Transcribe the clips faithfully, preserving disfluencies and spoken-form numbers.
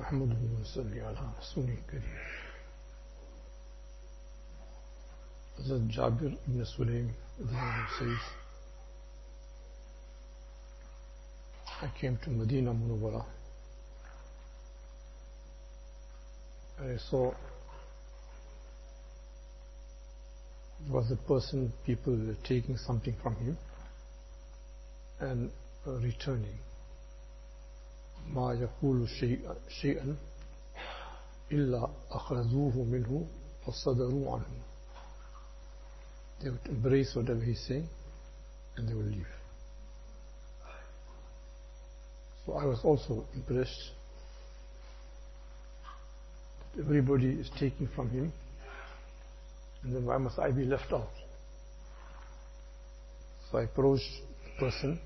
نحمده ونصلي على رسوله الكريم. Hazrat Jabir ibn Sulaim says, I came to Medina Munawwara and I saw there was a person, people were taking something from him and uh, returning. ما يقول شيئا إلا أخذوه منه فصدروا عنه. They would embrace whatever he's saying and they will leave. So I was also impressed that everybody is taking from him, and then why must I be left out? So I approached the person,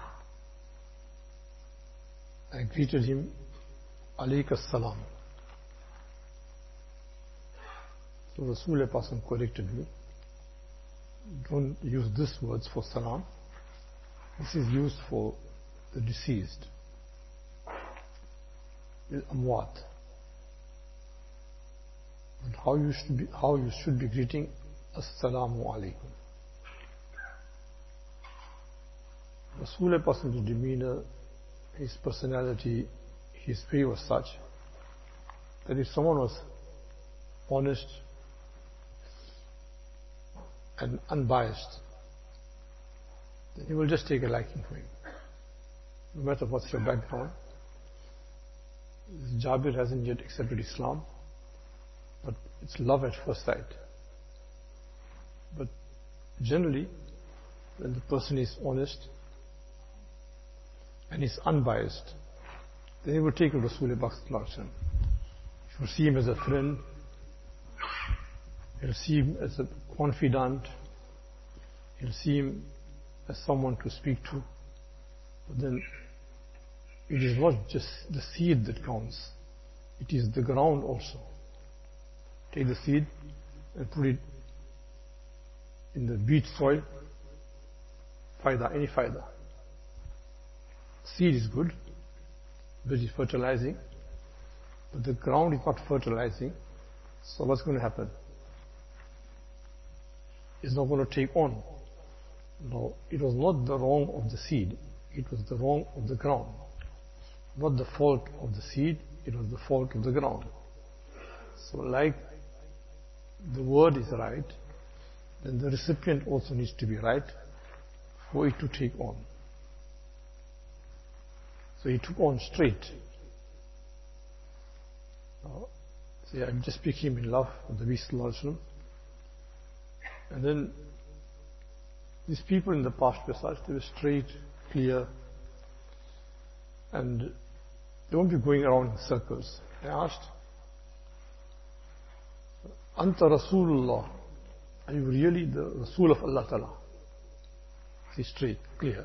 I greeted him, Alayka salam. So Rasulullah Pasam corrected me, don't use this words for salam, this is used for the deceased, al-amwat. And how you should be, how you should be greeting, Assalamu alaikum. Rasulullah Pasam's demeanor, his personality, his way was such that if someone was honest and unbiased, then you will just take a liking for him. No matter what's your background. Jabir hasn't yet accepted Islam, but it's love at first sight. But generally, when the person is honest and is unbiased, then he will take Rasulullah Sallallahu Alaihi Wasallam. He will see him as a friend, he will see him as a confidant, he will see him as someone to speak to. But then it is not just the seed that counts, it is the ground also. Take the seed and put it in the beach soil, faida, any faida. Seed is good, because it's fertilizing, but the ground is not fertilizing, so what's going to happen? It's not going to take on. No, it was not the wrong of the seed, it was the wrong of the ground. Not the fault of the seed, it was the fault of the ground. So like the word is right, then the recipient also needs to be right for it to take on. So he took on straight. Uh, so I just became in love with the Nabi Sallallahu Alaihi Wasallam. And then these people in the past were such, they were straight, clear, and they won't be going around in circles. I asked, Anta Rasulullah, are you really the Rasul of Allah Ta'ala? See, straight, clear.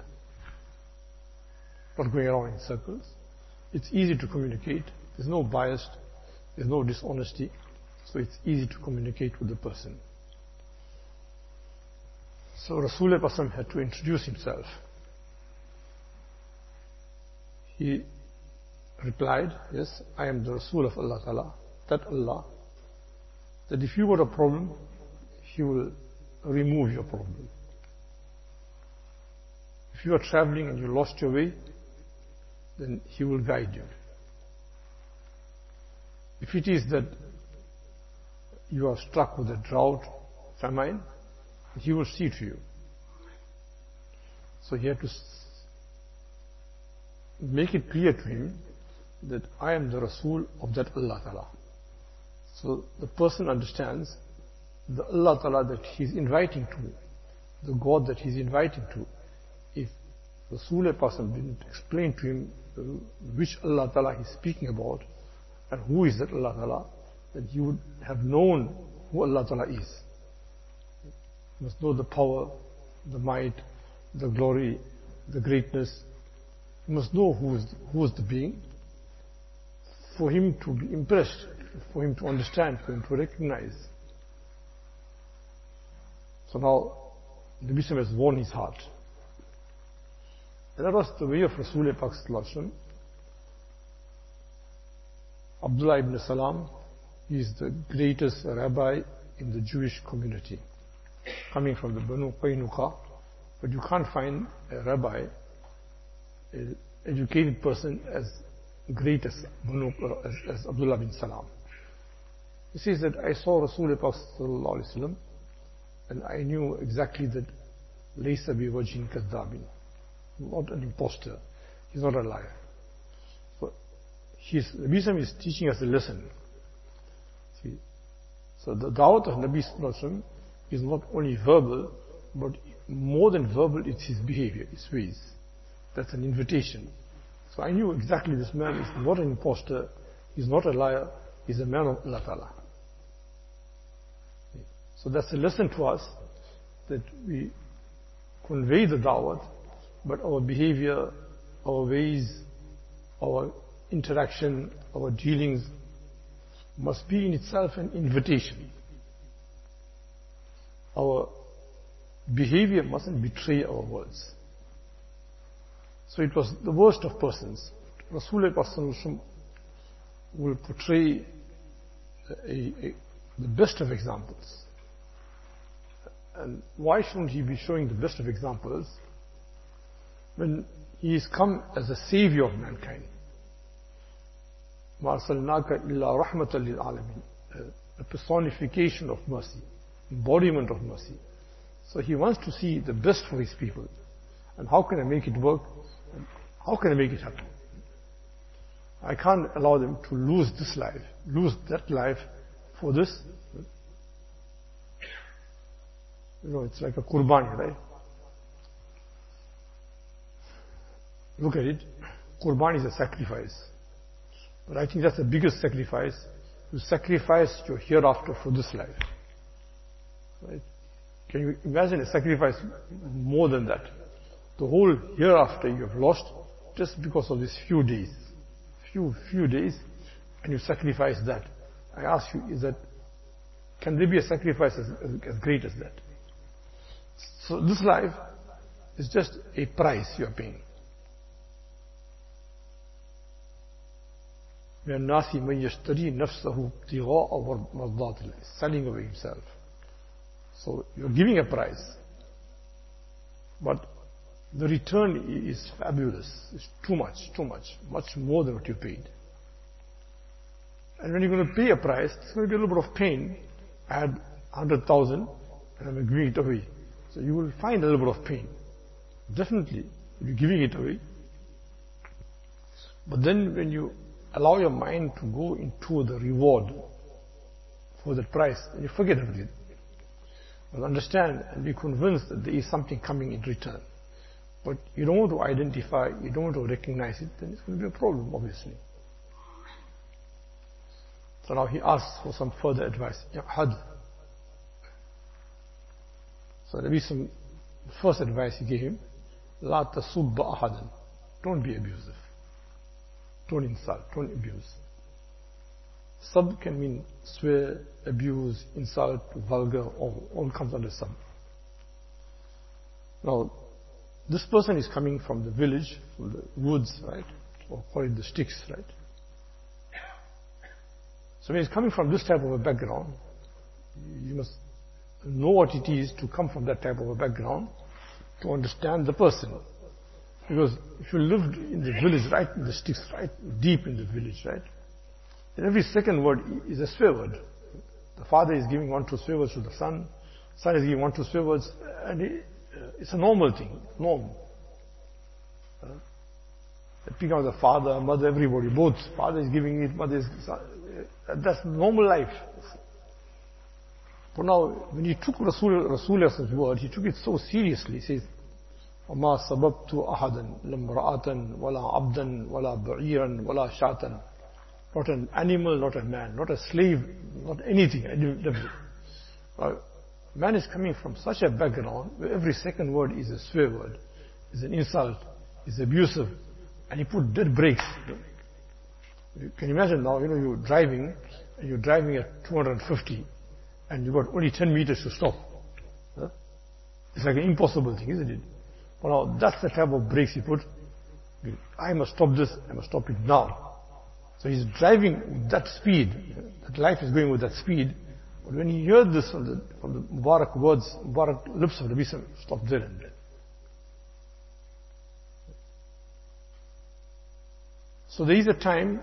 Not going around in circles. It's easy to communicate. There's no bias, there's no dishonesty, so it's easy to communicate with the person. So Rasulullah Pasam had to introduce himself. He replied, yes, I am the Rasul of Allah Ta'ala, that Allah, that if you got a problem, He will remove your problem. If you are traveling and you lost your way, then He will guide you. If it is that you are struck with a drought, famine, He will see to you. So he had to make it clear to him that I am the Rasul of that Allah Ta'ala. So the person understands the Allah Ta'ala that he's inviting to, the God that he's inviting to. If Rasulullah Pasam didn't explain to him which Allah Ta'ala he's speaking about and who is that Allah Ta'ala, then he would have known who Allah Ta'ala is. He must know the power, the might, the glory, the greatness. He must know who is, who is the being, for him to be impressed, for him to understand, for him to recognize. So now, the Nabi has won his heart. And that was the way of Rasulullah Sallallahu Alaihi Wasallam. Abdullah ibn Salam, he is the greatest rabbi in the Jewish community, coming from the Banu Qaynuqa. But you can't find a rabbi, an educated person as great as, Banu, uh, as, as Abdullah bin Salam. He says that I saw Rasulullah sallallahu alaihi wasallam, and I knew exactly that laysa bi wajhin kadhabin, not an impostor, he's not a liar. So his, Nabi Sallam is teaching us a lesson. See, so the da'wat of Nabi Sallam is not only verbal, but more than verbal, it's his behavior, his ways. That's an invitation. So I knew exactly this man is not an impostor, he's not a liar, he's a man of Allah Ta'ala. So that's a lesson to us, that we convey the da'wat, but our behavior, our ways, our interaction, our dealings must be in itself an invitation. Our behavior mustn't betray our words. So it was the worst of persons. Rasulullah will portray a, a, the best of examples. And why shouldn't he be showing the best of examples when he is come as a savior of mankind? مَا أَرْسَلْنَاكَ إِلَّا رَحْمَةً لِلْعَالَمِينَ, a personification of mercy, embodiment of mercy. So he wants to see the best for his people. And how can I make it work? How can I make it happen? I can't allow them to lose this life, lose that life for this. You know, it's like a qurbani, right? Look at it. Qurbani is a sacrifice. But I think that's the biggest sacrifice. You sacrifice your hereafter for this life. Right? Can you imagine a sacrifice more than that? The whole hereafter you have lost just because of these few days. Few, few days, and you sacrifice that. I ask you, is that, can there be a sacrifice as, as, as great as that? So this life is just a price you are paying. مِنَ النَّاسِ مَنْ يَشْتَرِي نَفْسَهُ ابْتِغَاءَ مَرْضَاتِ اللَّهِ, selling away himself. So you're giving a price, but the return is fabulous. It's too much, too much, much more than what you paid. And when you're going to pay a price, it's going to be a little bit of pain. I had one hundred thousand and I'm giving it away. So you will find a little bit of pain. Definitely, you're giving it away. But then when you allow your mind to go into the reward for that price, then you forget everything. But understand and be convinced that there is something coming in return. But you don't want to identify, you don't want to recognize it, then it's going to be a problem, obviously. So now he asks for some further advice. Had. So there is some first advice he gave him. La tasubba ahadan. Don't be abusive. Don't insult, don't abuse. Sub can mean swear, abuse, insult, vulgar, all, all comes under sub. Now, this person is coming from the village, from the woods, right? Or call it the sticks, right? So when he's coming from this type of a background, you must know what it is to come from that type of a background to understand the person. Because if you lived in the village, right in the sticks, right deep in the village, right? Then every second word is a swear word. The father is giving one, two swear words to the son. Son is giving one, two swear words. And it, it's a normal thing, norm. Uh, picking out the father, mother, everybody, both. Father is giving it, mother is... Uh, that's normal life. But now, when he took Rasul, Rasulullah's word, he took it so seriously. He says, وَمَا سَبَبْتُ أَحَدًا لَمْرَأَةً وَلَا عَبْدًا وَلَا بَعِيرًا وَلَا شَاةً. Not an animal, not a man, not a slave, not anything. Uh, man is coming from such a background where every second word is a swear word, is an insult, is abusive, and he put dead brakes. You can imagine now, you know, you're driving, and you're driving at two hundred fifty, and you've got only ten meters to stop. Huh? It's like an impossible thing, isn't it? But now, that's the type of brakes he put. I must stop this, I must stop it now. So he's driving with that speed, that life is going with that speed. But when he heard this from the, from the Mubarak words, Mubarak lips of Nabi Sallallahu stopped there and then. So there is a time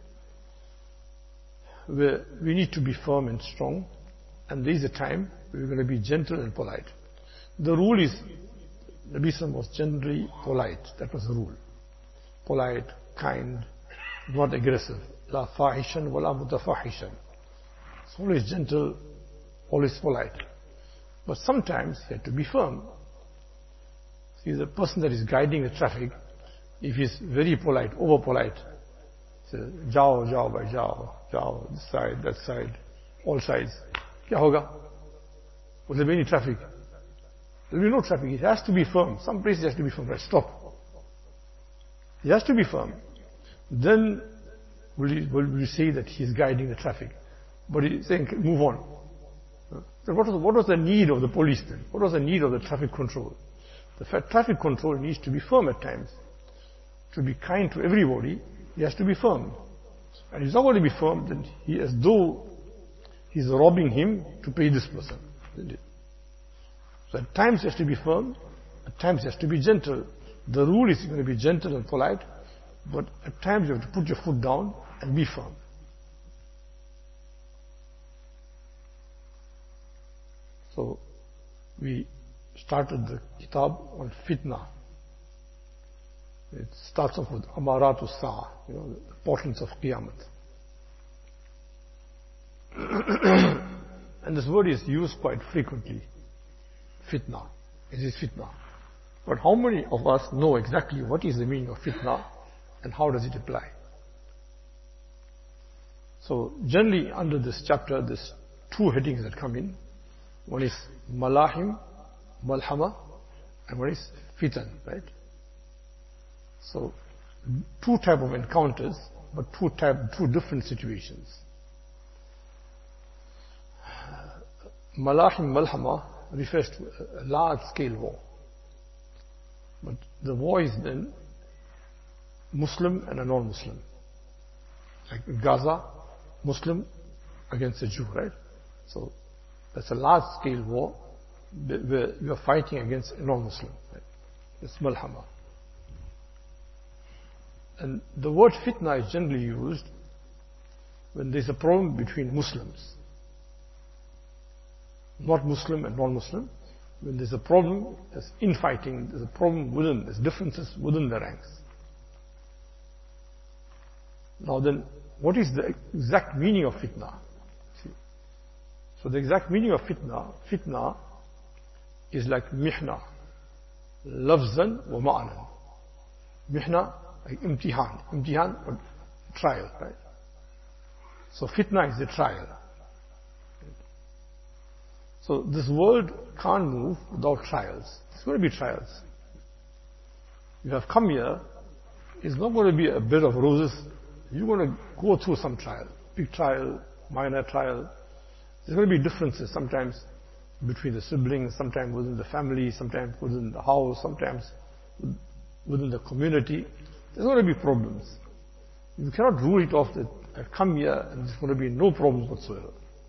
where we need to be firm and strong, and there is a time where we're going to be gentle and polite. The rule is, Nabi Sallallahu was generally polite. That was the rule. Polite, kind, not aggressive. La fahishan wa la mutafahishan. It's always gentle, always polite. But sometimes he had to be firm. See, the person that is guiding the traffic, if he's very polite, over polite, says, jao, jao, bhai, jao, jao, this side, that side, all sides. Kya hoga? Will there be any traffic? There will be no traffic. It has to be firm. Some places has to be firm. Right, stop. He has to be firm. Then will you, will you say that he is guiding the traffic? But he's saying, move on. So what was, what was the need of the police then? What was the need of the traffic control? The traffic control needs to be firm at times. To be kind to everybody, he has to be firm. And he's not going to be firm, then he, as though he's robbing him to pay this person. So at times he has to be firm, at times he has to be gentle. The rule is you're going to be gentle and polite, but at times you have to put your foot down and be firm. So we started the kitab on fitna. It starts off with Amaratu Sa'a, you know, the portents of Qiyamah. And this word is used quite frequently. Fitna. It is fitna. But how many of us know exactly what is the meaning of fitna and how does it apply? So generally under this chapter, there's two headings that come in. One is Malahim, Malhama, and one is Fitan, right? So, two type of encounters, but two type, two different situations. Malahim Malhama refers to a large-scale war. But the war is then Muslim and a non-Muslim. Like in Gaza, Muslim against a Jew, right? So, that's a large-scale war where you are fighting against a non-Muslim. Right? It's Malhama. And the word fitna is generally used when there's a problem between Muslims. Not Muslim and non-Muslim. When there's a problem, there's infighting, there's a problem within, there's differences within the ranks. Now then, what is the exact meaning of fitna? See? So the exact meaning of fitna, fitna is like mihna, lafzan wa ma'nan. Mihna, like imtihan, imtihan or trial, right? So fitna is the trial. So this world can't move without trials. It's going to be trials. You have come here, it's not going to be a bed of roses. You're going to go through some trial. Big trial, minor trial. There's going to be differences sometimes between the siblings, sometimes within the family, sometimes within the house, sometimes within the community. There's going to be problems. You cannot rule it off that I've come here and there's going to be no problems whatsoever.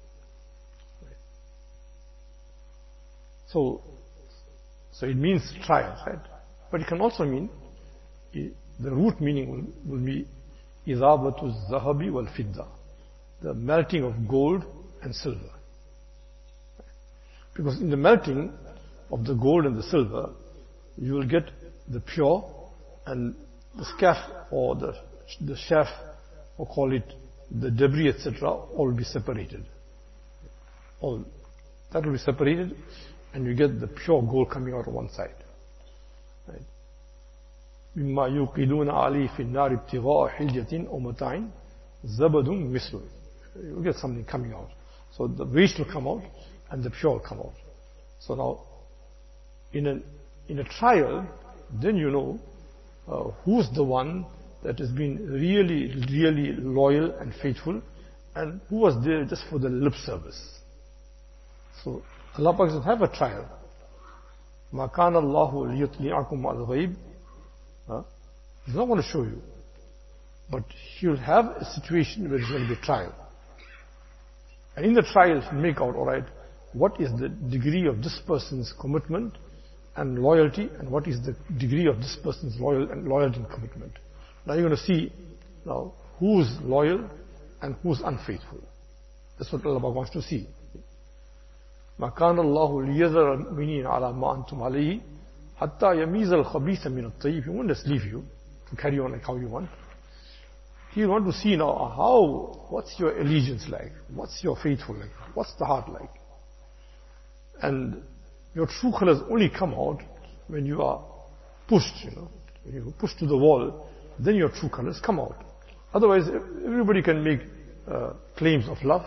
So, so it means trials, right? But it can also mean, the root meaning will, will be إِذَابَةُ الزَّهَبِ وَالْفِدَّةِ, the melting of gold and silver. Because in the melting of the gold and the silver, you will get the pure, and the scaff or the, the chaff, or call it the debris, et cetera, all will be separated. All that will be separated, and you get the pure gold coming out of one side. Right? مِمَّا يُوقِدُونَ عَلَيْهِ فِي النَّارِ ابْتِغَاءَ حِلْيَةٍ أَوْ مَتَاعٍ زَبَدٌ مِثْلُهُ. You will get something coming out. So the waste will come out, and the pure will come out. So now, in a, in a trial, then you know uh, who's the one that has been really, really loyal and faithful, and who was there just for the lip service. So Allah Pak says, have a trial. مَا كَانَ اللَّهُ لِيُطْلِعَكُمْ عَلَى الْغَيْبِ. He's not going to show you. But he'll have a situation where there's going to be a trial. And in the trial, he'll make out, alright, what is the degree of this person's commitment and loyalty, and what is the degree of this person's loyal and loyalty and commitment. Now you're going to see now who's loyal and who's unfaithful. That's what Allah wants to see. ما كان الله ليذر المؤمنين على ما أنتم عليه حتى يميز الخبيث من الطيب. He won't just leave you to carry on like how you want. He wants to see now how, what's your allegiance like? What's your faithful like? What's the heart like? And your true colors only come out when you are pushed, you know. When you push to the wall, then your true colors come out. Otherwise, everybody can make uh, claims of love.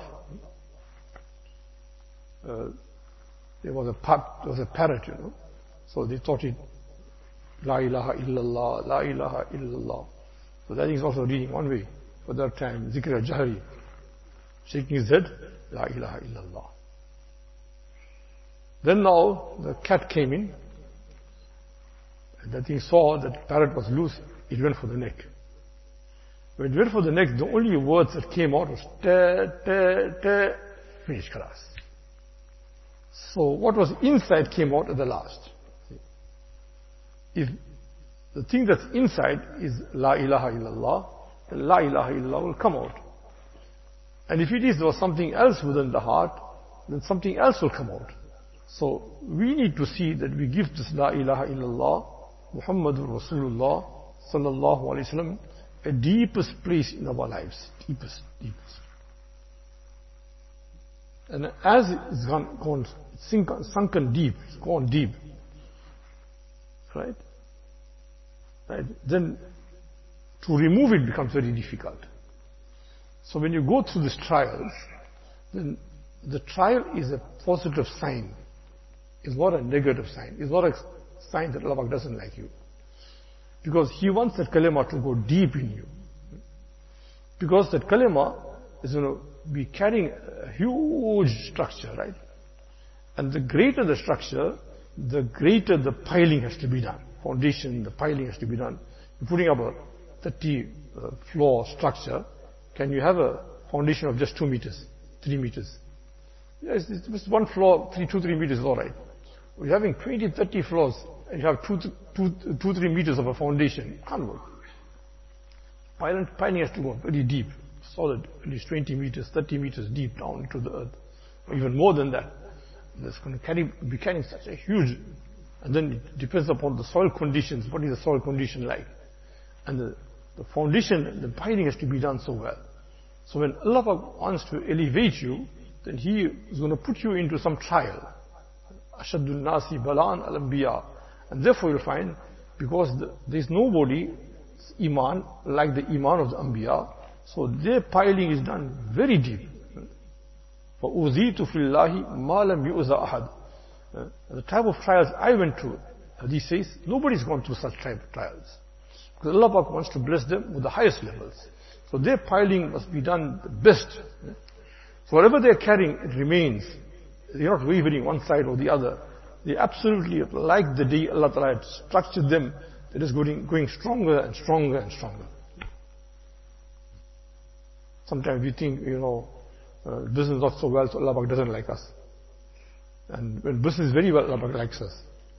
Uh, there was a par- there was a parrot, you know. So they taught it, La ilaha illallah, La ilaha illallah. So that is also reading one way. For that time, Zikr al-Jahri, shaking his head, La ilaha illallah. Then now the cat came in, and that thing saw that the parrot was loose, it went for the neck. When it went for the neck, the only words that came out was te, te, te, finish class. So what was inside came out at the last. If the thing that's inside is La ilaha illallah, then La ilaha illallah will come out. And if it is there was something else within the heart, then something else will come out. So we need to see that we give this La ilaha illallah, Muhammadur Rasulullah sallallahu alayhi wa sallam, a deepest place in our lives. Deepest, deepest. And as it's gone, gone sink, sunken deep, it's gone deep, right? Right? Then to remove it becomes very difficult. So when you go through these trials, then the trial is a positive sign. It's not a negative sign. It's not a sign that Allah doesn't like you. Because He wants that kalima to go deep in you. Because that kalima is going to be carrying a huge structure, right? And the greater the structure, the greater the piling has to be done. Foundation, the piling has to be done. You're putting up a thirty uh, floor structure. Can you have a foundation of just two meters, three meters? Yes, it's just one floor, three, two, three meters is alright. We're having twenty, thirty floors, and you have two, two, two, three meters of a foundation. It can't work. Piling, piling has to go very deep, solid, at least twenty meters, thirty meters deep down into the earth, or even more than that. That's going to carry, be carrying such a huge, and then it depends upon the soil conditions. What is the soil condition like? And the, the foundation, the piling has to be done so well. So when Allah wants to elevate you, then He is going to put you into some trial. Ashadul Nasi Balan al Anbiya. And therefore you'll find, because the, there's nobody Iman like the Iman of the Anbiya, so their piling is done very deep. فَأُوذِيتُ فِي اللَّهِ مَا لَمْ يُؤْذَ أَحَدٍ. The type of trials I went through, Hadith says, nobody's gone through such type of trials. Because Allah wants to bless them with the highest levels. So their piling must be done the best. So whatever they're carrying, it remains. They're not wavering one side or the other. They absolutely, like the day Allah Ta'ala had structured them, they're just going, going stronger and stronger and stronger. Sometimes we think, you know, uh, business is not so well, so Allah doesn't like us. And when business is very well, Allah likes us.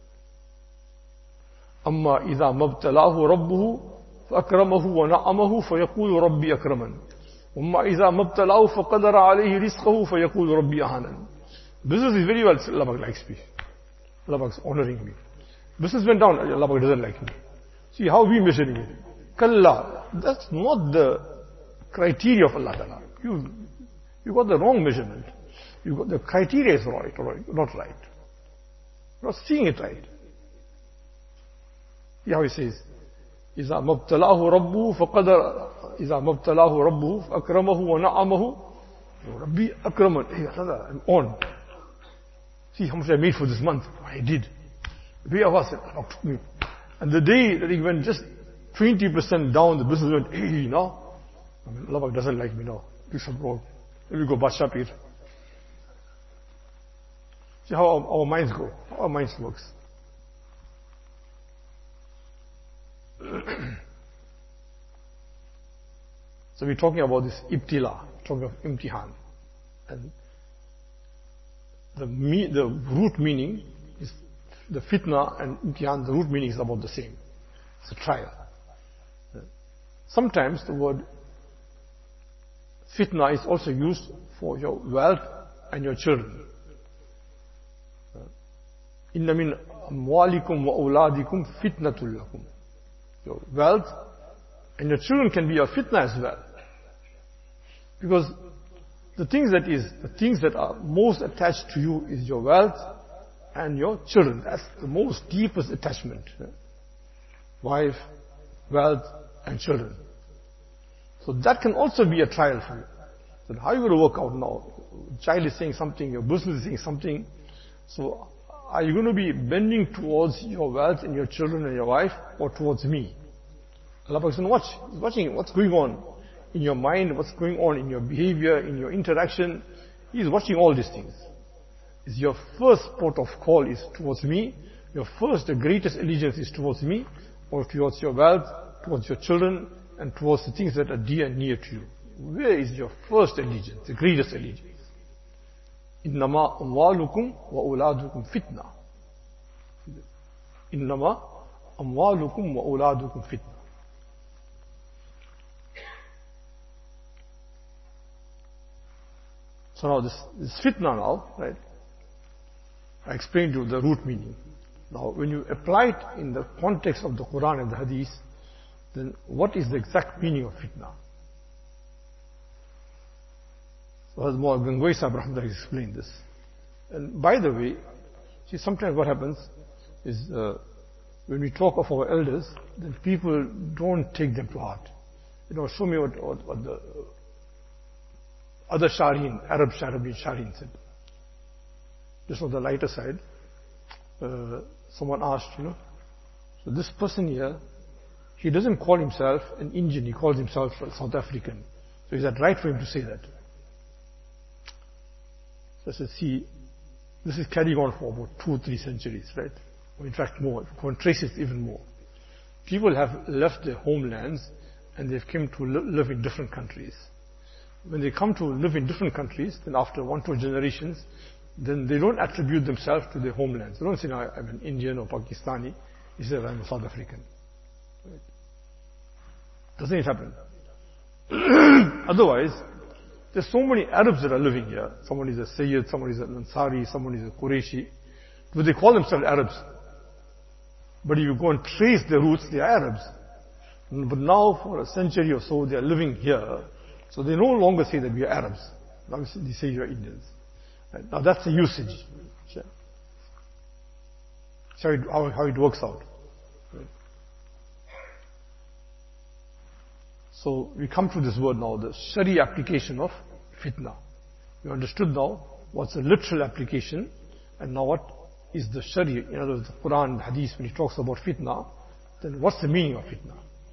أما إذا مبتلاه ربه فأكرمه ونعمه فيقول ربي أكرمن وما إذا مبتلاه فقدر عليه رزقه فيقول ربي أهانن. Business is very well, Allah likes me. Allah is honoring me. Business went down, Allah doesn't like me. See how we measuring it. Kalla, that's not the criteria of Allah Ta'ala. You, you got the wrong measurement. You got the criteria is right, right, not right. You're not seeing it right. See how he says, إذا مبتلاه ربه فقدر إذا مبتلاه ربه فأكرمه ونعمه ربي أكرمن. Hey, Allah, I'm on. See how much I made for this month. I did. The way I was, Allah took me. And the day that he went just twenty percent down, the business went, hey, now, Allah doesn't like me now. Do some wrong. Let me go Badshah Pir. See how our, our minds go, how our minds works. So we're talking about this ibtila, talking of imtihan. And the, me, the root meaning is, the fitna and imtihan, the root meaning is about the same. It's a trial. Sometimes the word fitna is also used for your wealth and your children. Inna min amwalikum wa awladikum fitnatul lakum. Your wealth and your children can be a fitna as well. Because the things that is, the things that are most attached to you is your wealth and your children. That's the most deepest attachment. Wife, wealth, and children. So that can also be a trial for you. So how are you going to work out now? Child is saying something, your business is saying something. So are you going to be bending towards your wealth and your children and your wife, or towards me? Allah is going to watch. He's watching what's going on in your mind, what's going on in your behavior, in your interaction. He's watching all these things. Is your first port of call is towards me? Your first, the greatest allegiance is towards me, or towards your wealth, towards your children, and towards the things that are dear and near to you? Where is your first allegiance, the greatest allegiance? Innama amwalukum wa awladukum fitna. Innama amwalukum wa awladukum fitna. So now this, this fitna now, right? I explained to you the root meaning. Now when you apply it in the context of the Quran and the Hadith, then what is the exact meaning of fitna? So Hazrat Gangwai Sahib Rahmatullah explained this. And by the way, see, sometimes what happens is uh, when we talk of our elders, then people don't take them to heart. You know, show me what, what, what the other Shari'in, Arab Shari'in said. Just on the lighter side, uh, someone asked, you know, so this person here, he doesn't call himself an Indian, he calls himself a South African. So is that right for him to say that? So I said, see, this is carrying on for about two, three centuries, right? Or in fact more, if one traces even more. People have left their homelands and they've come to li- live in different countries. When they come to live in different countries, then after one, two generations, then they don't attribute themselves to their homelands. They don't say, no, I'm an Indian or Pakistani. They say, I'm a South African. Right? Doesn't it happen? Otherwise, there's so many Arabs that are living here. Someone is a Sayyid, someone is an Ansari, someone is a Qurayshi. Do they call themselves Arabs? But if you go and trace their roots, they are Arabs. But now, for a century or so, they are living here. So they no longer say that we are Arabs. Now they say you are Indians. Right? Now that's the usage. So it, how, how it works out. Right? So we come to this word now, the Shari application of fitna. You understood now what's the literal application, and now what is the Shari, in other words, the Quran and Hadith, when he talks about fitna, then what's the meaning of fitna?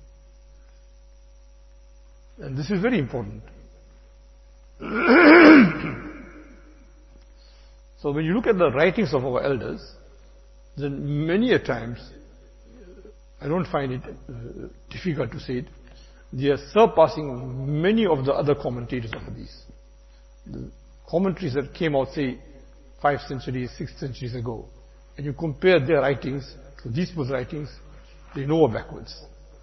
And this is very important. So when you look at the writings of our elders, then many a times, I don't find it uh, difficult to say it, they are surpassing many of the other commentators of Hadith. The commentaries that came out, say, five centuries, six centuries ago, and you compare their writings to these people's writings, they know backwards.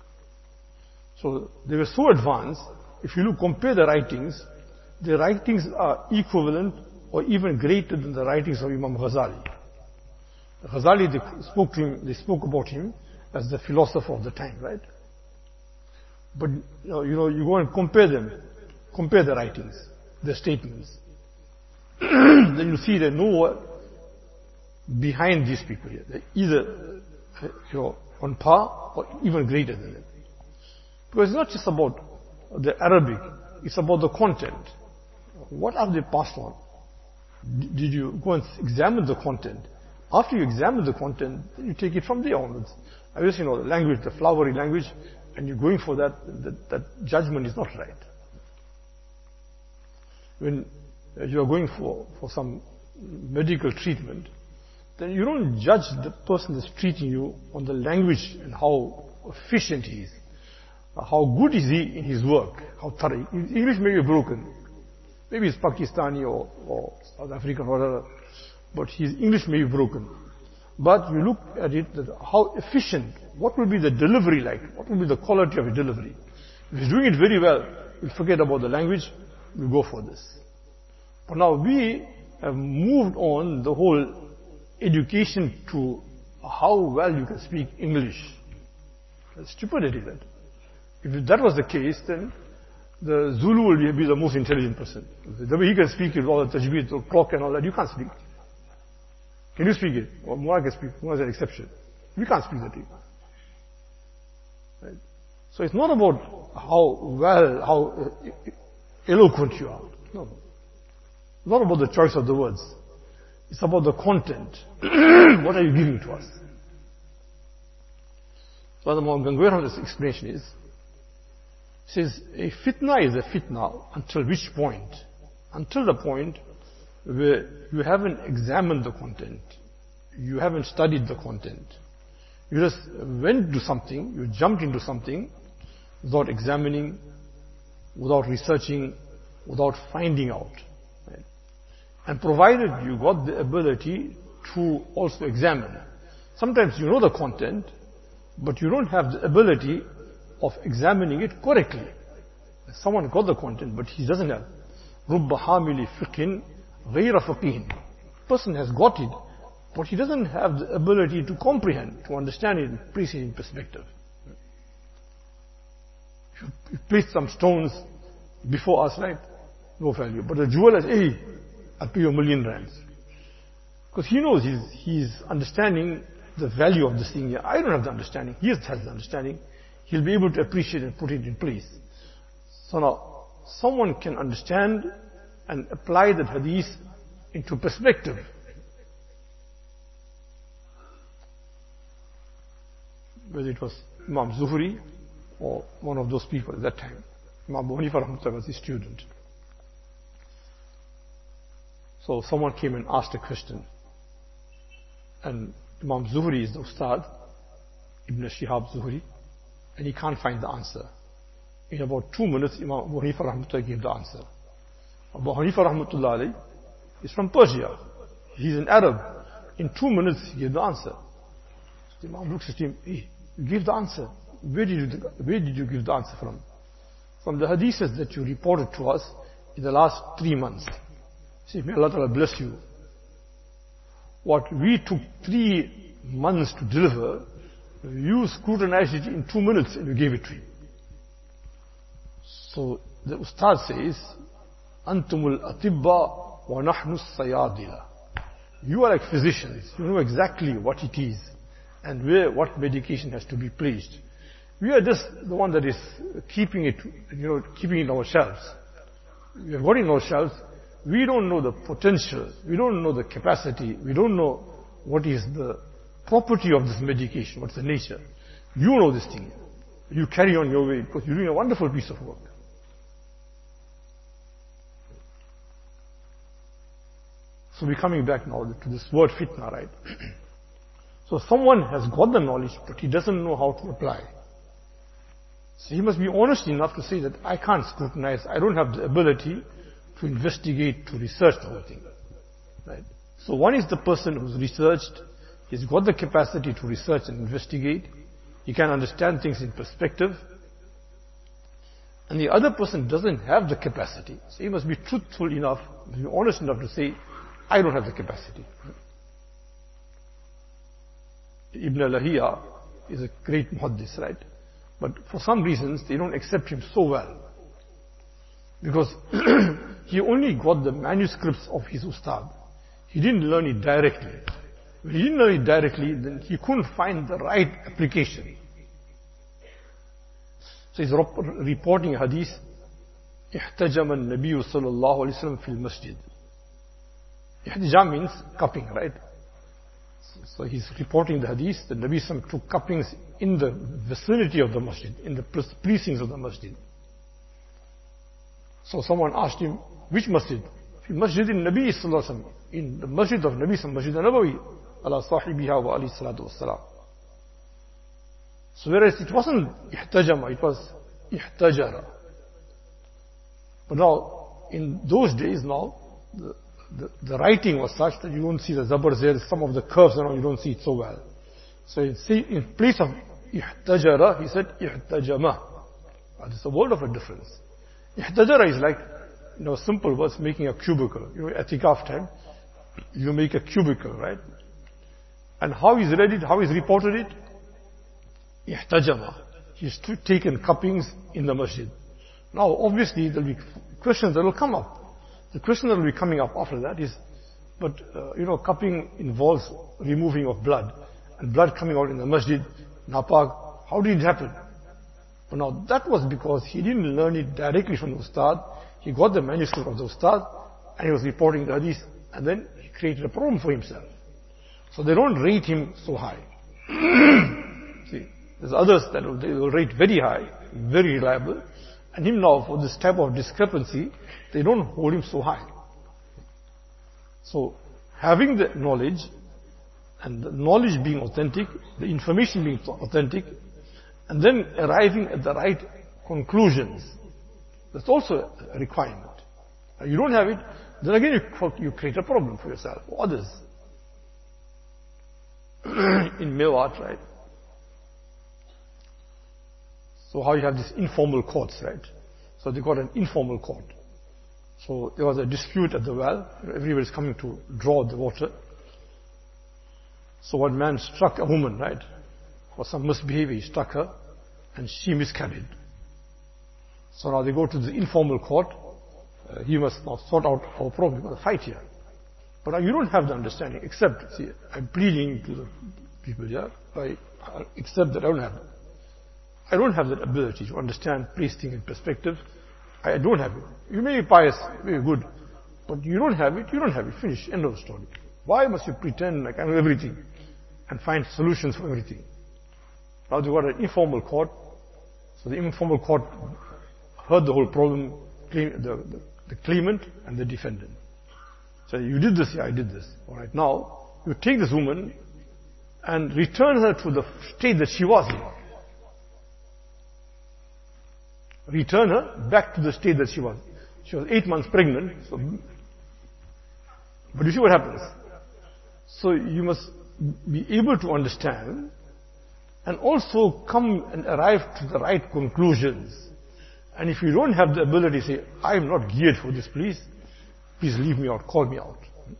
So they were so advanced, if you look, compare the writings, the writings are equivalent or even greater than the writings of Imam Ghazali. Ghazali, they spoke to him, they spoke about him as the philosopher of the time, right? But you know, you know, you go and compare them, compare the writings, the statements. Then you see that no behind these people here. They're either you know, on par or even greater than them. Because it's not just about the Arabic, it's about the content. What have they passed on? Did you go and examine the content? After you examine the content, then you take it from there onwards. I just, you know, the language, the flowery language, and you're going for that, that, that judgment is not right. When you are going for, for some medical treatment, then you don't judge the person that's treating you on the language and how efficient he is. how good is he in his work, how thorough. His English may be broken. Maybe he's Pakistani or, or South African or whatever, but his English may be broken. But you look at it, that how efficient, what will be the delivery like, what will be the quality of his delivery. If he's doing it very well, we'll forget about the language, we'll go for this. But now we have moved on the whole education to how well you can speak English. That's stupidity that. If that was the case, then the Zulu will be the most intelligent person. The way he can speak it, all the tajweed, the clock and all that, you can't speak. Can you speak it? Well, Mullah can speak. Mullah is an exception. We can't speak that. Right? So it's not about how well, how eloquent you are. No. It's not about the choice of the words. It's about the content. What are you giving to us? So the more Gangoir this explanation is, says a fitna is a fitna until which point? Until the point where you haven't examined the content. You haven't studied the content. You just went to something, you jumped into something without examining, without researching, without finding out. Right? And provided you got the ability to also examine. Sometimes you know the content, but you don't have the ability of examining it correctly. Someone got the content, but he doesn't have. رُبَّ حَامِلِ فِقٍ غَيْرَ فَقِيهٍ. Person has got it, but he doesn't have the ability to comprehend, to understand it and place it in perspective. If you place some stones before us, right? No value. But the jeweler says, hey, I'll pay you a million rands. Because he knows he's, he's understanding the value of this thing here. I don't have the understanding. He has the understanding. He'll be able to appreciate and put it in place. So now, someone can understand and apply that hadith into perspective. Whether it was Imam Zuhri or one of those people at that time. Imam Abu Hanifa rahmatullah was his student. So someone came and asked a question. And Imam Zuhri is the Ustad, Ibn Shihab Zuhri, and he can't find the answer. In about two minutes, Imam Abu Hanifa rahmatullah gave the answer. Abu Hanifa rahmatullah alayhi is from Persia. He's an Arab. In two minutes, he gave the answer. So the Imam looks at him, hey, you gave the answer. Where did you, where did you give the answer from? From the hadiths that you reported to us in the last three months. Say, may Allah Ta'ala bless you. What we took three months to deliver, you scrutinized it in two minutes and you gave it to him. So the Ustad says, Antumul atibba wa nahnu sayadila. You are like physicians. You know exactly what it is and where what medication has to be placed. We are just the one that is keeping it, you know, keeping it on our shelves. We have got it on our shelves. We don't know the potential. We don't know the capacity. We don't know what is the property of this medication. What's the nature. You know this thing. You carry on your way because you're doing a wonderful piece of work. So we're coming back now to this word fitna, right? So someone has got the knowledge, but he doesn't know how to apply. So he must be honest enough to say that I can't scrutinize, I don't have the ability to investigate, to research the whole thing. Right? So one is the person who's researched, he's got the capacity to research and investigate, he can understand things in perspective, and the other person doesn't have the capacity. So he must be truthful enough, be honest enough to say, I don't have the capacity. Ibn Lahiya is a great muhaddis, right? But for some reasons, they don't accept him so well. Because he only got the manuscripts of his ustad. He didn't learn it directly. When he didn't learn it directly, then he couldn't find the right application. So he's reporting a hadith, احتجم النبي صلى الله عليه وسلم في المسجد. Ihtijam means cupping, right? So he's reporting the hadith, the Nabi Sallam took cuppings in the vicinity of the masjid, in the precincts of the masjid. So someone asked him, which masjid? في مسجد النبي صلى الله عليه وسلم, in the masjid of Nabi Sallam, Masjid al-Nabawi, ala sahibiha wa alayhi salatu wassalam. So whereas it wasn't ihtajama, it was ihtajara. But now, in those days now, the, the, the writing was such that you don't see the zabar there, some of the curves now you don't see it so well. So in, in place of ihtajara, he said ihtajama. There's a world of a difference. Ihtajara is like, you know, simple words making a cubicle. You know, at itikaf time, you make a cubicle, right? And how he's read it, how he's reported it? Ihtajama. He's taken cuppings in the masjid. Now, obviously, there will be questions that will come up. The question that will be coming up after that is, but, uh, you know, cupping involves removing of blood. And blood coming out in the masjid, napak, how did it happen? But now, that was because he didn't learn it directly from the ustad. He got the manuscript of the ustad, and he was reporting the hadith, and then he created a problem for himself. So they don't rate him so high. See, there's others that will, they will rate very high, very reliable, and him now, for this type of discrepancy, they don't hold him so high. So, having the knowledge, and the knowledge being authentic, the information being authentic, and then arriving at the right conclusions, that's also a requirement. Now, you don't have it, then again you, you create a problem for yourself or others. In Mewat, right? So how you have these informal courts, right? So they got an informal court. So there was a dispute at the well. Everybody is coming to draw the water. So one man struck a woman, right? For some misbehavior, he struck her, and she miscarried. So now they go to the informal court. Uh, he must now sort out our problem. We've got a fight here. But now you don't have the understanding, except, see, I'm pleading to the people here, I accept that I don't have it. I don't have that ability to understand, place things in perspective. I don't have it. You may be pious, very good, but you don't have it, you don't have it. Finish, end of the story. Why must you pretend like I know everything and find solutions for everything? Now you've got an informal court. So the informal court heard the whole problem, the, the, the claimant and the defendant. So you did this, yeah, I did this. Alright, now you take this woman and return her to the state that she was in. Return her back to the state that she was. She was eight months pregnant. So, but you see what happens. So you must be able to understand and also come and arrive to the right conclusions. And if you don't have the ability to say, I am not geared for this, please, please leave me out, call me out.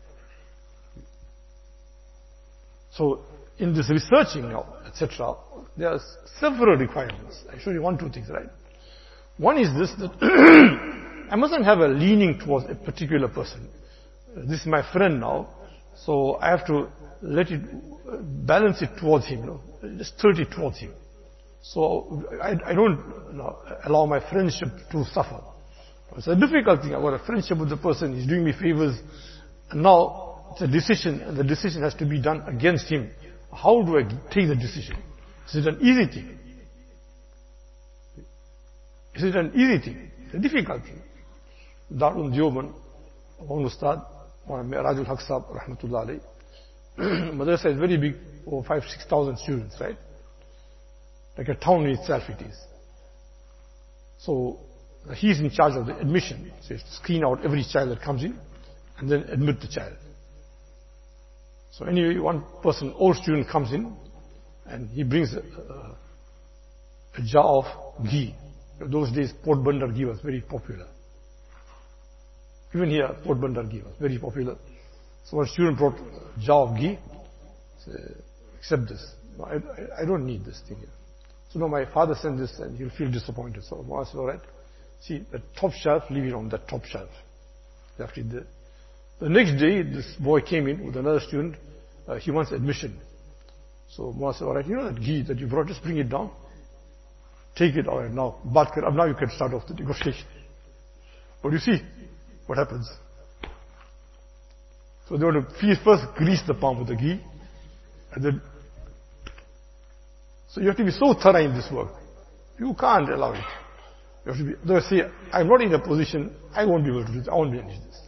So in this researching now, et cetera, there are several requirements. I show you one, two things, right? One is this, that I mustn't have a leaning towards a particular person. This is my friend now, so I have to let it, balance it towards him, you know, just tilt it towards him. So I, I don't you know, allow my friendship to suffer. It's a difficult thing. I've got a friendship with the person, he's doing me favors, and now it's a decision, and the decision has to be done against him. How do I take the decision? Is it an easy thing? Is it an easy thing? It's a difficult thing. Darul Deoban, one Ustad, one Mi'rajul Haq Sahab, Rahmatullah alayhi. Madrasa is very big, over five, six thousand students, right? Like a town in itself it is. So, he's in charge of the admission. So, he has to screen out every child that comes in, and then admit the child. So anyway, one person, old student comes in, and he brings a, a, a jar of ghee. In those days, Port Bandar ghee was very popular. Even here, Port Bandar ghee was very popular. So one student brought a jar of ghee. Said, accept this. No, I, I, I don't need this thing here. So no, my father sent this and he'll feel disappointed. So I said, alright. See, the top shelf, leave it on that top shelf. Left it there. The next day, this boy came in with another student. Uh, he wants admission. So Muaz said, alright, you know that ghee that you brought, just bring it down. Take it, alright, now. Baat kar, now you can start off the negotiation. But you see what happens. So they want to first grease the palm with the ghee. And then, so you have to be so thorough in this work. You can't allow it. You have to be, they say, I'm not in a position, I won't be able to do this, I won't manage this.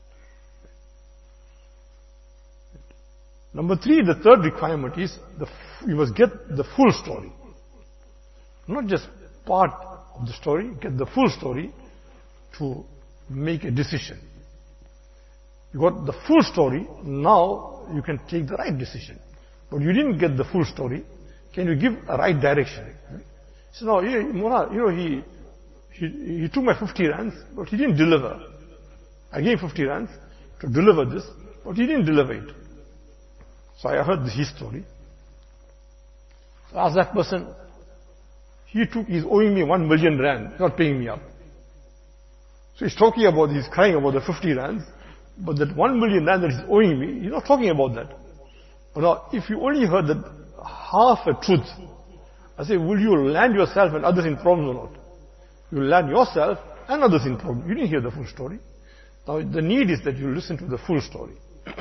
Number three, the third requirement is, the, you must get the full story. Not just part of the story, get the full story to make a decision. You got the full story, now you can take the right decision. But you didn't get the full story, can you give a right direction? So now, you know, he, he, he took my fifty rands, but he didn't deliver. I gave fifty rands to deliver this, but he didn't deliver it. So I heard his story. So I asked that person, he took, he's owing me one million rand, not paying me up. So he's talking about, he's crying about the fifty rands, but that one million rand that he's owing me, he's not talking about that. But now, if you only heard that half a truth, I say, will you land yourself and others in problems or not? You will land yourself and others in problems. You didn't hear the full story. Now, the need is that you listen to the full story.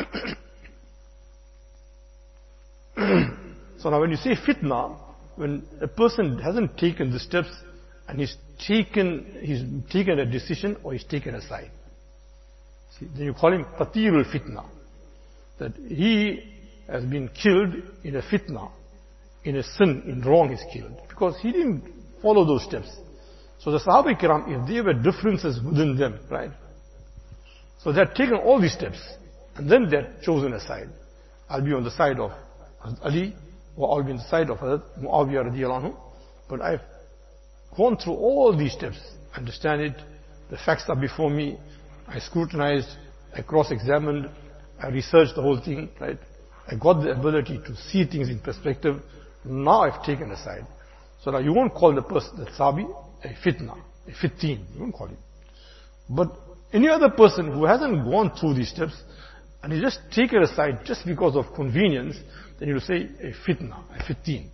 So now when you say fitna, when a person hasn't taken the steps and he's taken, he's taken a decision or he's taken a side. See, then you call him qatilul fitna. That he has been killed in a fitna, in a sin, in wrong he's killed. Because he didn't follow those steps. So the Sahaba Kiram, if there were differences within them, right? So they had taken all these steps, and then they had chosen a side. I'll be on the side of Ali, or I'll be on the side of Muawiyah radiallahu anhu. But I've gone through all these steps, understand it, the facts are before me, I scrutinized, I cross-examined, I researched the whole thing, right? I got the ability to see things in perspective. Now I've taken a side. So now you won't call the person, the Sahabi, a fitna, a fitteen. You won't call him. But any other person who hasn't gone through these steps and he just taken aside just because of convenience, then you'll say a fitna, a fitteen.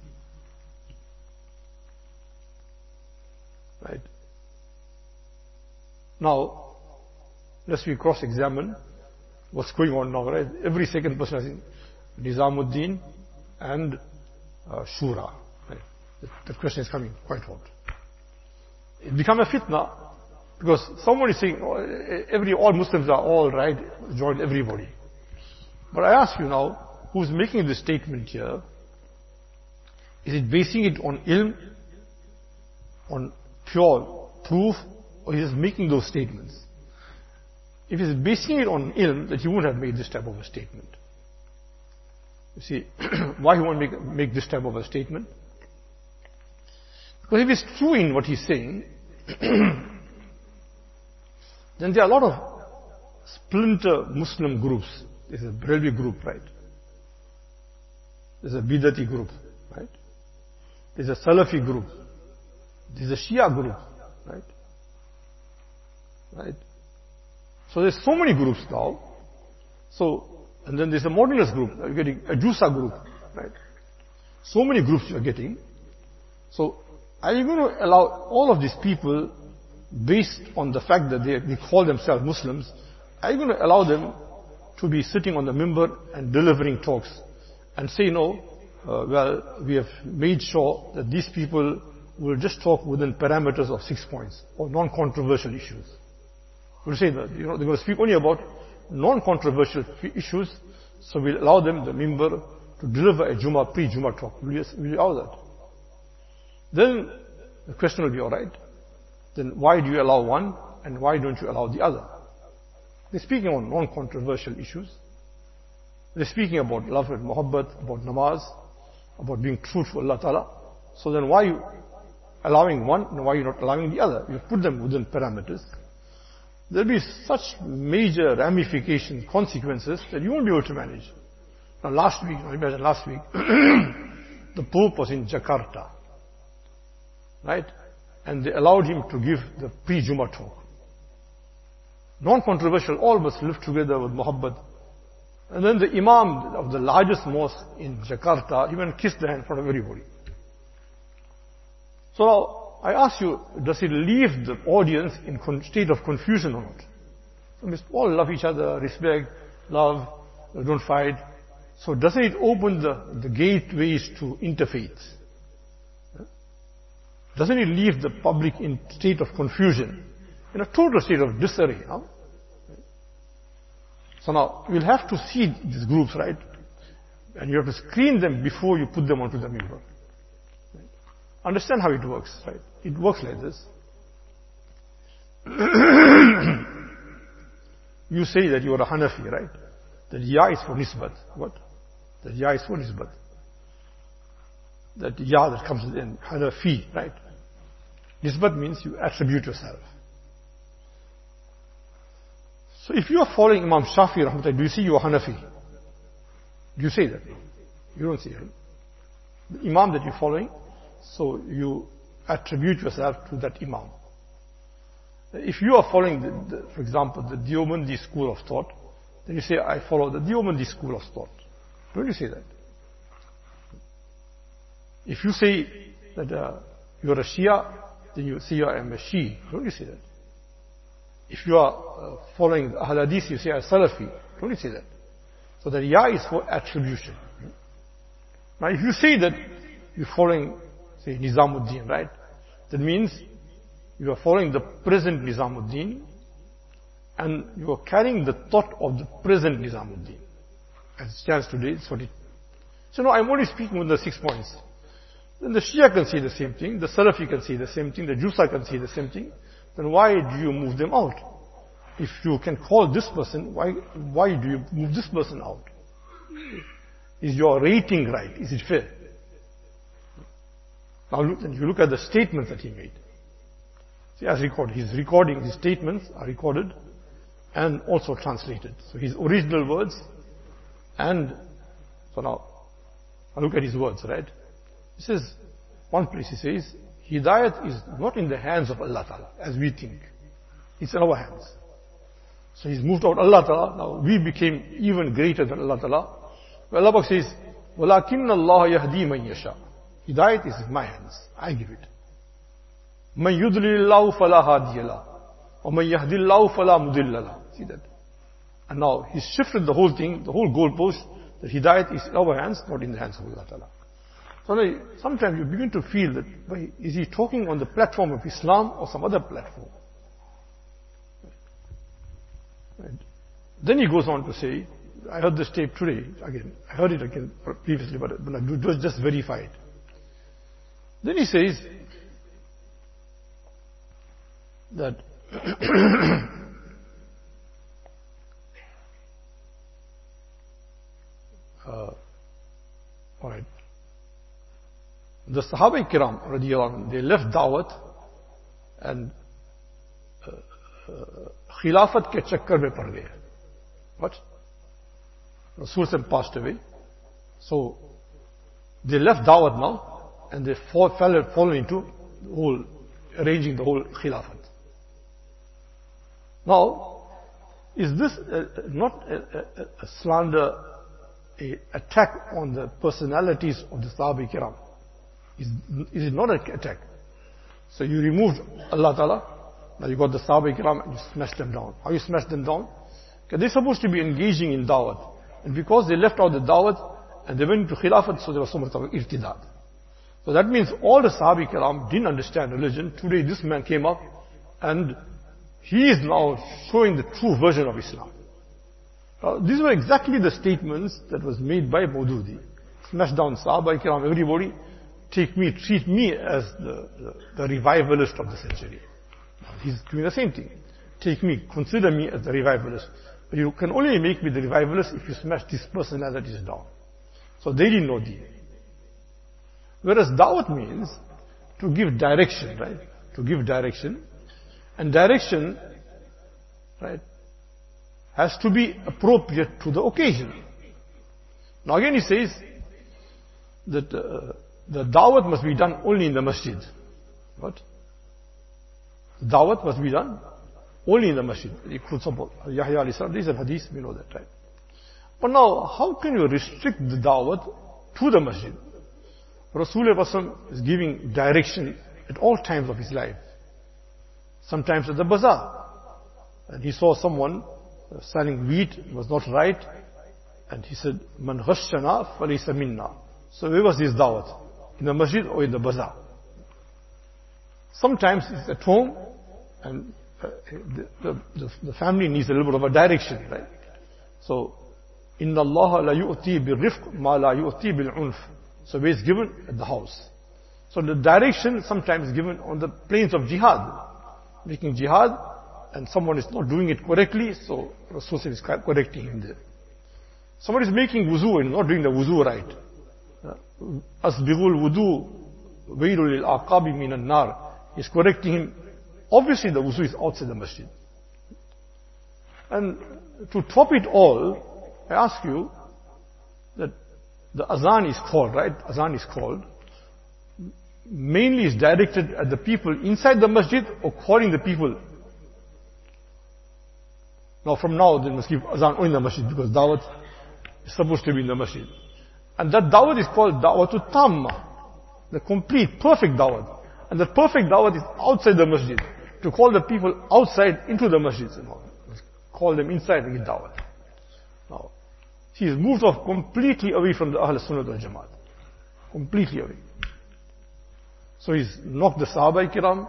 Right? Now, let's we cross-examine what's going on now, right? Every second person has Nizamuddin and uh, Shura. Right? The, the question is coming quite hot. It become a fitna because someone is saying, oh, every, all Muslims are all right, join everybody. But I ask you now, who's making this statement here? Is it basing it on ilm, on pure proof, or is he making those statements? If he's basing it on ilm, that he wouldn't have made this type of a statement. You see, why he won't make, make this type of a statement? Because if it's true in what he's saying, then there are a lot of splinter Muslim groups. There's a Barelvi group, right? There's a Bidati group, right? There's a Salafi group. There's a Shia group, right? Right? So there's so many groups now. So, and then there's a modernist group. You're getting a Jusa group, right? So many groups you're getting. So, are you going to allow all of these people, based on the fact that they, they call themselves Muslims, are you going to allow them to be sitting on the mimbar and delivering talks and say, no, uh, well, we have made sure that these people will just talk within parameters of six points or non-controversial issues? We'll say that, you know, they're going to speak only about non-controversial issues, so we'll allow them, the mimbar, to deliver a Jummah, pre-Jummah talk. Will you, will you allow that? Then the question will be, alright, then why do you allow one and why don't you allow the other? They're speaking on non-controversial issues. They're speaking about love and muhabbat, about namaz, about being true to Allah Ta'ala. So then why are you allowing one and why are you not allowing the other? You put them within parameters. There'll be such major ramifications, consequences that you won't be able to manage. Now last week, imagine last week, the Pope was in Jakarta, right? And they allowed him to give the pre-Jummah talk. Non-controversial, all must live together with muhabbat. And then the Imam of the largest mosque in Jakarta, he went and kissed the hand in front of everybody. So now, I ask you, does it leave the audience in a state of confusion or not? So we all love each other, respect, love, don't fight. So doesn't it open the, the gateways to interfaiths? Doesn't it leave the public in state of confusion, in a total state of disarray? Huh? So now, we'll have to see these groups, right? And you have to screen them before you put them onto the mimbar. Understand how it works, right? It works like this. You say that you are a Hanafi, right? That Ya is for Nisbat. What? That Ya is for Nisbat. That Ya that comes in Hanafi, right? Nisbat means you attribute yourself. So if you are following Imam Shafi, rahmatullah, do you see you are Hanafi? Do you say that? You don't say it. The Imam that you're following, so you attribute yourself to that Imam. If you are following, the, the, for example, the Deobandi school of thought, then you say, I follow the Deobandi school of thought. Don't you say that? If you say that uh, you are a Shia, then you say I am a Shi. Don't you say that? If you are uh, following the Ahl Hadith, you say I am Salafi. Don't you say that? So the Ya is for attribution. Now if you say that you're following, say, Nizamuddin, right? That means you are following the present Nizamuddin and you are carrying the thought of the present Nizamuddin. As it stands today, it's what it. So no, I'm only speaking with the six points. Then the Shia can say the same thing, the Salafi can say the same thing, the Jusa can say the same thing. Then why do you move them out? If you can call this person, why, why do you move this person out? Is your rating right? Is it fair? Now look, you look at the statements that he made. See, as recorded, his recording, his statements are recorded and also translated. So his original words and, so now, now look at his words, right? He says, one place he says, Hidayat is not in the hands of Allah Ta'ala, as we think. It's in our hands. So he's moved out Allah Ta'ala, now we became even greater than Allah Ta'ala. Well, Allah says, وَلَكِنَّ اللَّهَ يَهْدِي مَنْ يَشَاءُ. Hidayat is in my hands. I give it. مَنْ يُضْلِلِ اللَّهُ فَلَا هَادِيَ لَهُ وَمَنْ يَهْدِ اللَّهُ فَلَا مُضِلَّ لَهُ. See that? And now he's shifted the whole thing, the whole goalpost, that Hidayat is in our hands, not in the hands of Allah Ta'ala. So now, sometimes you begin to feel that, why, is he talking on the platform of Islam or some other platform? Right. Then he goes on to say, I heard this tape today, again, I heard it again previously, but it was just verified. Then he says that uh, all right. The Sahaba Kiram, radiallahu anhu, they left Dawat and uh, uh, Khilafat ke chakkar mein pad gaye. What? Rasul passed away. So they left Dawat now and they fall, fell, fallen into the whole, arranging the whole Khilafat. Now, is this uh, not a, a, a slander, a attack on the personalities of the Sahaba Kiram? Is, is it not an attack? So you removed Allah Ta'ala, now you got the Sahaba Kiram and you smashed them down. How you smashed them down? Because they're supposed to be engaging in Dawat. And because they left out the Dawat and they went into Khilafat, so there was so much of irtidad. So that means all the Sahaba Kiram didn't understand religion. Today this man came up and he is now showing the true version of Islam. Uh, these were exactly the statements that was made by Maududi. Smash down Sahaba Kiram, everybody. Take me, treat me as the, the, the revivalist of the century. He's doing the same thing. Take me, consider me as the revivalist. But you can only make me the revivalist if you smash these personalities down. So they didn't know Deen. Whereas Dawat means to give direction, right? To give direction. And direction, right, has to be appropriate to the occasion. Now again he says that uh, the dawat must be done only in the masjid. What? The dawat must be done only in the masjid. Yahya alayhi salam, this is a hadith, we know that, right? But now, how can you restrict the dawat to the masjid? Rasulullah is giving direction at all times of his life. Sometimes at the bazaar. And he saw someone selling wheat, it was not right. And he said, Man ghashana falaysa minna. So where was his dawat? In the masjid or in the bazaar? Sometimes it's at home and uh, the, the, the family needs a little bit of a direction, right? So, Inna Allah la yu'ti bil rifq ma la yu'ti bil unf. So where it's given at the house. So the direction sometimes given on the plains of jihad. Making jihad, and someone is not doing it correctly, so Rasul is correcting him there. Somebody is making wuzu and not doing the wuzu right. Asbighul wudu, waylul lil aqabi minan nar. He's correcting him. Obviously the wuzu is outside the masjid. And to top it all, I ask you that the azan is called, right? Azan is called. Mainly is directed at the people inside the masjid or calling the people. Now from now they must give azan only in the masjid because dawat is supposed to be in the masjid. And that dawat is called da'watul tamma. The complete, perfect dawat. And the perfect dawat is outside the masjid. To call the people outside into the masjid. You know, call them inside and give dawat. Now, he has moved off completely away from the Ahl Sunnah wal Jamaat. Completely away. So he's knocked the Sahaba Kiram.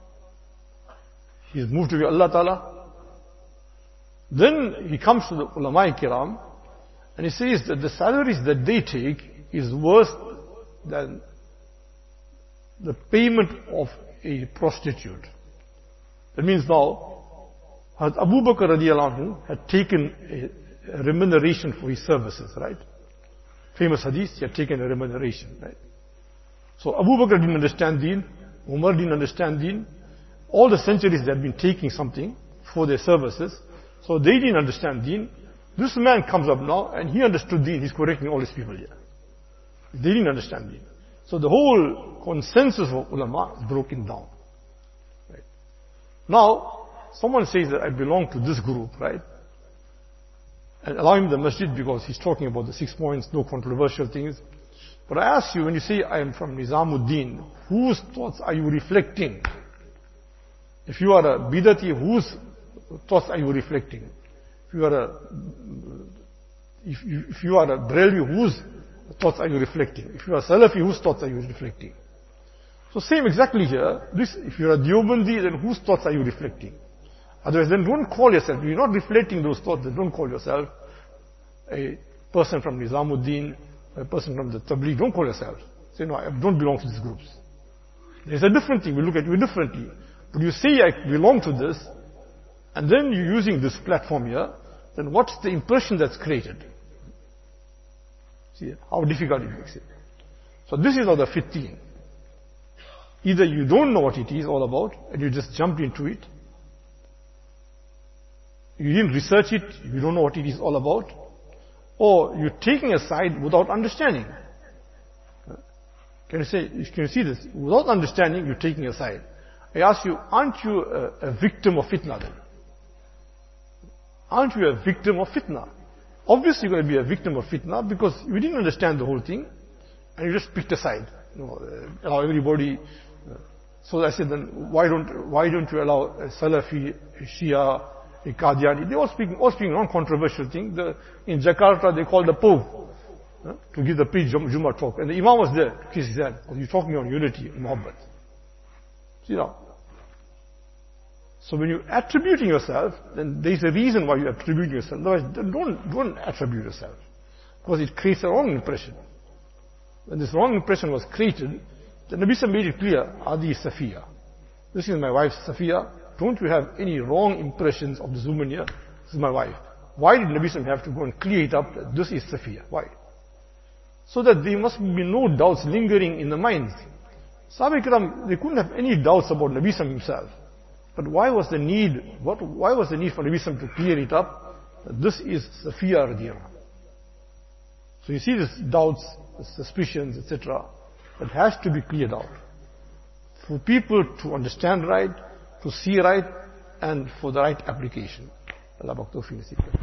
He's moved away Allah Ta'ala. Then he comes to the Ulama Kiram and he says that the salaries that they take is worse than the payment of a prostitute. That means now, Hazrat Abu Bakr radiallahu anhu had taken a, a remuneration for his services, right? Famous hadith, he had taken a remuneration, right? So Abu Bakr didn't understand deen, Umar didn't understand deen. All the centuries they had been taking something for their services, so they didn't understand deen. This man comes up now and he understood deen, he's correcting all these people here. They didn't understand deen. So the whole consensus of ulama is broken down. Right? Now, someone says that I belong to this group, right? And allow him the masjid because he's talking about the six points, no controversial things. But I ask you, when you say I am from Nizamuddin, whose thoughts are you reflecting? If you are a bidati, whose thoughts are you reflecting? If you are a, if you, if you are a Brelvi, whose thoughts are you reflecting? If you are Salafi, whose thoughts are you reflecting? So same exactly here. This, if you are a Deobandi, then whose thoughts are you reflecting? Otherwise, then don't call yourself. You're not reflecting those thoughts. Then don't call yourself a person from Nizamuddin, a person from the Tabligh. Don't call yourself. Say, no, I don't belong to these groups. There's a different thing. We look at you differently. But you say I belong to this, and then you're using this platform here, then what's the impression that's created? See how difficult it makes it. So this is all the fifteen. Either you don't know what it is all about, and you just jumped into it. You didn't research it, you don't know what it is all about. Or you're taking a side without understanding. Can you say, can you see this? Without understanding, you're taking a side. I ask you, aren't you a, a victim of fitna then? Aren't you a victim of fitna? Obviously you're going to be a victim of fitna because you didn't understand the whole thing and you just picked a side. You know, uh, allow everybody. Uh, so I said, then why don't why don't you allow a Salafi, a Shia, a Qadiani? They all speaking all speaking non-controversial thing. The, in Jakarta they called the Pope uh, to give the pre-Jummah talk, and the Imam was there to kiss his hand because you're talking on unity and Muhabbat. See now. So when you're attributing yourself, then there's a reason why you're attributing yourself. Otherwise, don't, don't attribute yourself. Because it creates a wrong impression. When this wrong impression was created, the Nabi Sallallahu made it clear, Adi Safiya. This is my wife Safiya. Don't you have any wrong impressions of this woman here? This is my wife. Why did Nabi Sallallahu have to go and clear it up that this is Safiya? Why? So that there must be no doubts lingering in the minds. Sahaba Ikram, they couldn't have any doubts about Nabi Sallallahu himself. But why was the need, what, why was the need for Nabi Sallallahu to clear it up? This is Safiya radiyallahu. So you see these doubts, the suspicions, et cetera. That has to be cleared out. For people to understand right, to see right, and for the right application. Allah Bak Tawfiq Nasib.